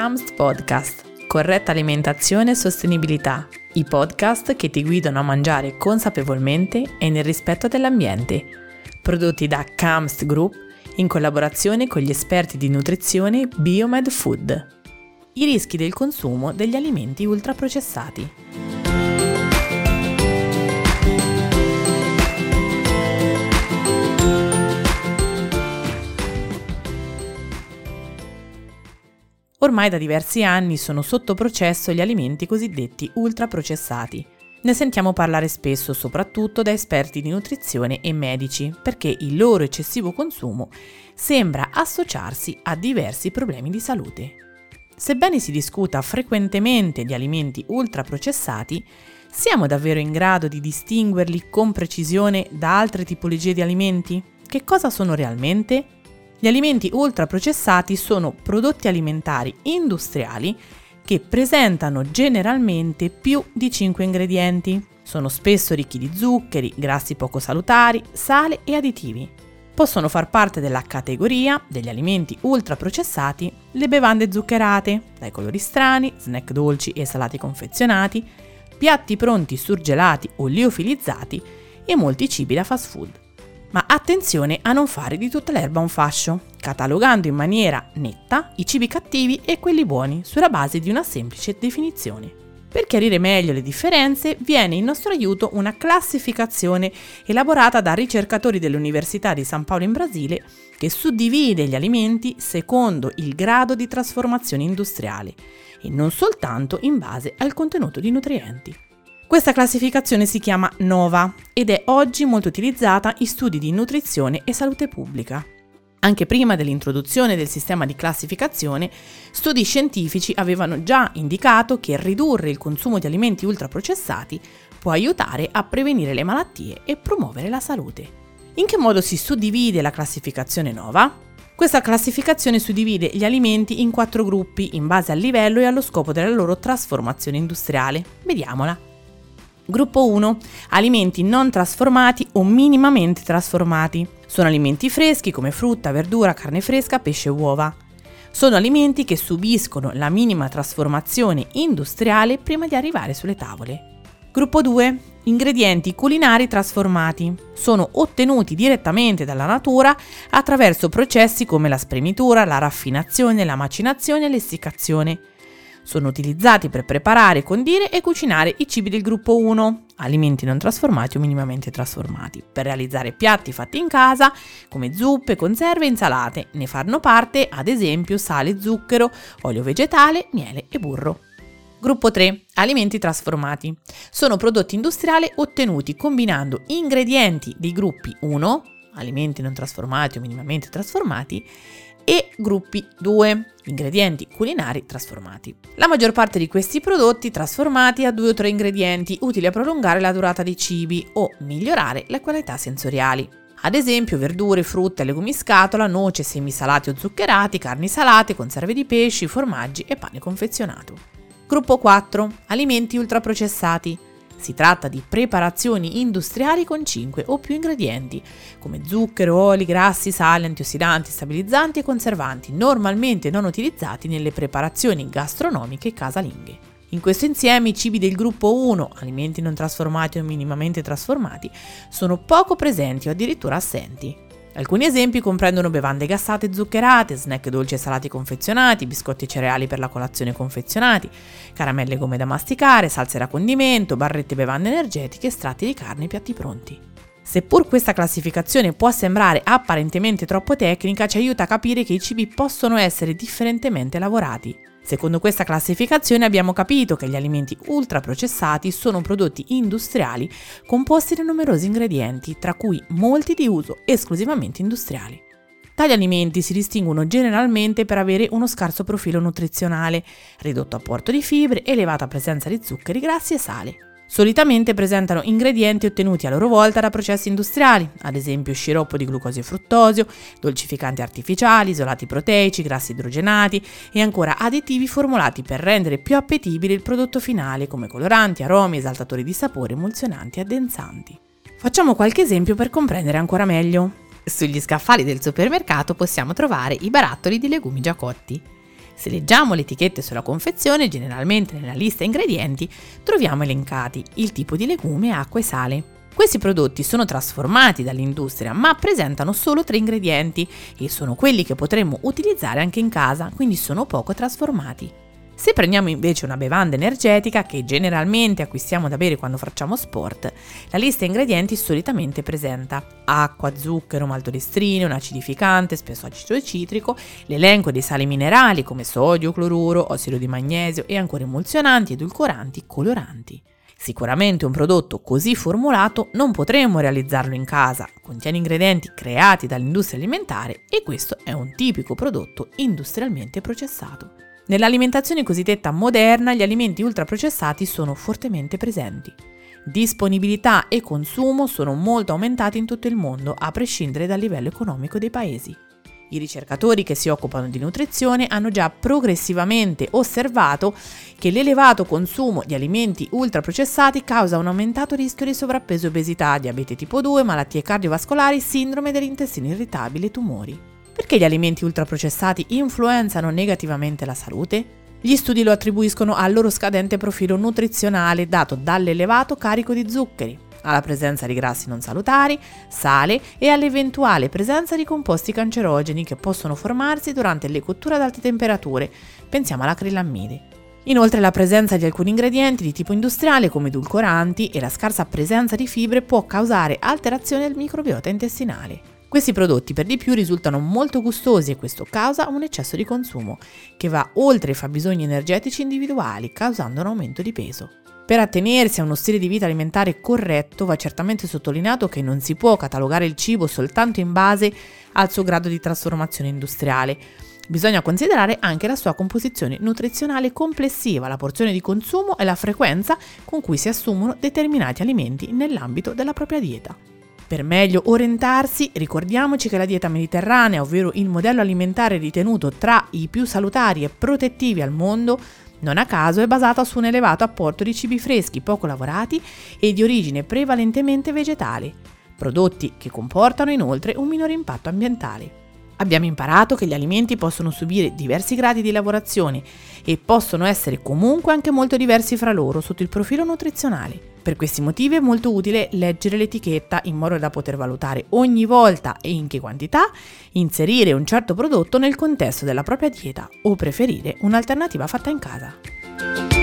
CAMST Podcast, corretta alimentazione e sostenibilità, i podcast che ti guidano a mangiare consapevolmente e nel rispetto dell'ambiente, prodotti da CAMST Group in collaborazione con gli esperti di nutrizione Biomed Food. I rischi del consumo degli alimenti ultraprocessati. Ormai da diversi anni sono sotto processo gli alimenti cosiddetti ultraprocessati. Ne sentiamo parlare spesso, soprattutto da esperti di nutrizione e medici, perché il loro eccessivo consumo sembra associarsi a diversi problemi di salute. Sebbene si discuta frequentemente di alimenti ultraprocessati, siamo davvero in grado di distinguerli con precisione da altre tipologie di alimenti? Che cosa sono realmente? Gli alimenti ultraprocessati sono prodotti alimentari industriali che presentano generalmente più di 5 ingredienti. Sono spesso ricchi di zuccheri, grassi poco salutari, sale e additivi. Possono far parte della categoria degli alimenti ultraprocessati le bevande zuccherate, dai colori strani, snack dolci e salati confezionati, piatti pronti surgelati o liofilizzati e molti cibi da fast food. Ma attenzione a non fare di tutta l'erba un fascio, catalogando in maniera netta i cibi cattivi e quelli buoni sulla base di una semplice definizione. Per chiarire meglio le differenze viene in nostro aiuto una classificazione elaborata da ricercatori dell'Università di San Paolo in Brasile che suddivide gli alimenti secondo il grado di trasformazione industriale e non soltanto in base al contenuto di nutrienti. Questa classificazione si chiama NOVA ed è oggi molto utilizzata in studi di nutrizione e salute pubblica. Anche prima dell'introduzione del sistema di classificazione, studi scientifici avevano già indicato che ridurre il consumo di alimenti ultraprocessati può aiutare a prevenire le malattie e promuovere la salute. In che modo si suddivide la classificazione NOVA? Questa classificazione suddivide gli alimenti in 4 gruppi in base al livello e allo scopo della loro trasformazione industriale. Vediamola. Gruppo 1. Alimenti non trasformati o minimamente trasformati. Sono alimenti freschi come frutta, verdura, carne fresca, pesce e uova. Sono alimenti che subiscono la minima trasformazione industriale prima di arrivare sulle tavole. Gruppo 2. Ingredienti culinari trasformati. Sono ottenuti direttamente dalla natura attraverso processi come la spremitura, la raffinazione, la macinazione e l'essiccazione. Sono utilizzati per preparare, condire e cucinare i cibi del gruppo 1, alimenti non trasformati o minimamente trasformati, per realizzare piatti fatti in casa come zuppe, conserve e insalate. Ne fanno parte ad esempio sale, zucchero, olio vegetale, miele e burro. Gruppo 3. Alimenti trasformati. Sono prodotti industriali ottenuti combinando ingredienti dei gruppi 1, alimenti non trasformati o minimamente trasformati, e gruppi 2, ingredienti culinari trasformati. La maggior parte di questi prodotti trasformati ha 2 o 3 ingredienti utili a prolungare la durata dei cibi o migliorare le qualità sensoriali. Ad esempio verdure, frutta, legumi in scatola, noci, semi salati o zuccherati, carni salate, conserve di pesci, formaggi e pane confezionato. Gruppo 4. Alimenti ultraprocessati. Si tratta di preparazioni industriali con 5 o più ingredienti, come zucchero, oli, grassi, sali, antiossidanti, stabilizzanti e conservanti, normalmente non utilizzati nelle preparazioni gastronomiche casalinghe. In questo insieme i cibi del gruppo 1, alimenti non trasformati o minimamente trasformati, sono poco presenti o addirittura assenti. Alcuni esempi comprendono bevande gassate e zuccherate, snack dolci e salati confezionati, biscotti e cereali per la colazione confezionati, caramelle e gomme da masticare, salse da condimento, barrette e bevande energetiche, estratti di carne e piatti pronti. Seppur questa classificazione può sembrare apparentemente troppo tecnica, ci aiuta a capire che i cibi possono essere differentemente lavorati. Secondo questa classificazione abbiamo capito che gli alimenti ultraprocessati sono prodotti industriali composti da numerosi ingredienti, tra cui molti di uso esclusivamente industriali. Tali alimenti si distinguono generalmente per avere uno scarso profilo nutrizionale, ridotto apporto di fibre, elevata presenza di zuccheri, grassi e sale. Solitamente presentano ingredienti ottenuti a loro volta da processi industriali, ad esempio sciroppo di glucosio e fruttosio, dolcificanti artificiali, isolati proteici, grassi idrogenati e ancora additivi formulati per rendere più appetibile il prodotto finale come coloranti, aromi, esaltatori di sapore, emulsionanti e addensanti. Facciamo qualche esempio per comprendere ancora meglio. Sugli scaffali del supermercato possiamo trovare i barattoli di legumi già cotti. Se leggiamo le etichette sulla confezione, generalmente nella lista ingredienti troviamo elencati il tipo di legume, acqua e sale. Questi prodotti sono trasformati dall'industria, ma presentano solo 3 ingredienti e sono quelli che potremmo utilizzare anche in casa, quindi sono poco trasformati. Se prendiamo invece una bevanda energetica, che generalmente acquistiamo da bere quando facciamo sport, la lista ingredienti solitamente presenta acqua, zucchero, maltodestrine, un acidificante, spesso acido citrico, l'elenco dei sali minerali come sodio, cloruro, ossido di magnesio e ancora emulsionanti, edulcoranti, coloranti. Sicuramente un prodotto così formulato non potremmo realizzarlo in casa, contiene ingredienti creati dall'industria alimentare e questo è un tipico prodotto industrialmente processato. Nell'alimentazione cosiddetta moderna gli alimenti ultraprocessati sono fortemente presenti. Disponibilità e consumo sono molto aumentati in tutto il mondo, a prescindere dal livello economico dei paesi. I ricercatori che si occupano di nutrizione hanno già progressivamente osservato che l'elevato consumo di alimenti ultraprocessati causa un aumentato rischio di sovrappeso e obesità, diabete tipo 2, malattie cardiovascolari, sindrome dell'intestino irritabile e tumori. Perché gli alimenti ultraprocessati influenzano negativamente la salute? Gli studi lo attribuiscono al loro scadente profilo nutrizionale dato dall'elevato carico di zuccheri, alla presenza di grassi non salutari, sale e all'eventuale presenza di composti cancerogeni che possono formarsi durante le cotture ad alte temperature. Pensiamo all'acrilammide. Inoltre la presenza di alcuni ingredienti di tipo industriale come edulcoranti e la scarsa presenza di fibre può causare alterazioni del microbiota intestinale. Questi prodotti per di più risultano molto gustosi e questo causa un eccesso di consumo che va oltre i fabbisogni energetici individuali, causando un aumento di peso. Per attenersi a uno stile di vita alimentare corretto va certamente sottolineato che non si può catalogare il cibo soltanto in base al suo grado di trasformazione industriale. Bisogna considerare anche la sua composizione nutrizionale complessiva, la porzione di consumo e la frequenza con cui si assumono determinati alimenti nell'ambito della propria dieta. Per meglio orientarsi, ricordiamoci che la dieta mediterranea, ovvero il modello alimentare ritenuto tra i più salutari e protettivi al mondo, non a caso è basata su un elevato apporto di cibi freschi, poco lavorati e di origine prevalentemente vegetale, prodotti che comportano inoltre un minore impatto ambientale. Abbiamo imparato che gli alimenti possono subire diversi gradi di lavorazione e possono essere comunque anche molto diversi fra loro sotto il profilo nutrizionale. Per questi motivi è molto utile leggere l'etichetta in modo da poter valutare ogni volta e in che quantità inserire un certo prodotto nel contesto della propria dieta o preferire un'alternativa fatta in casa.